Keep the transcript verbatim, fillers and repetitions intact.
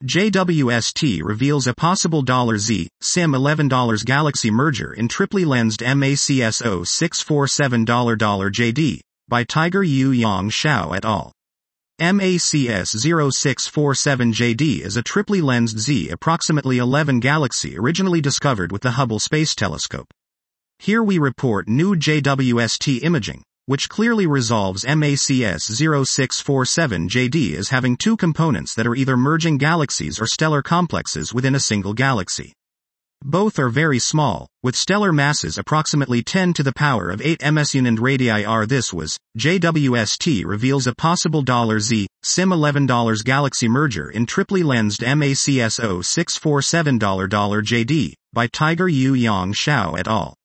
J W S T reveals a possible $Z, SIM eleven Galaxy merger in triply lensed MACS zero six four seven J D, by Tiger Yu Yang Xiao et al. MACS zero six four seven J D is a triply lensed Z approximately eleven Galaxy originally discovered with the Hubble Space Telescope. Here we report new J W S T imaging, which clearly resolves MACS zero six four seven J D as having two components that are either merging galaxies or stellar complexes within a single galaxy. Both are very small, with stellar masses approximately ten to the power of eight mesunand radii r. This was, J W S T reveals a possible $Z, SIM eleven Galaxy merger in triply lensed MACS zero six four seven J D, by Tiger Yu Yang Xiao et al.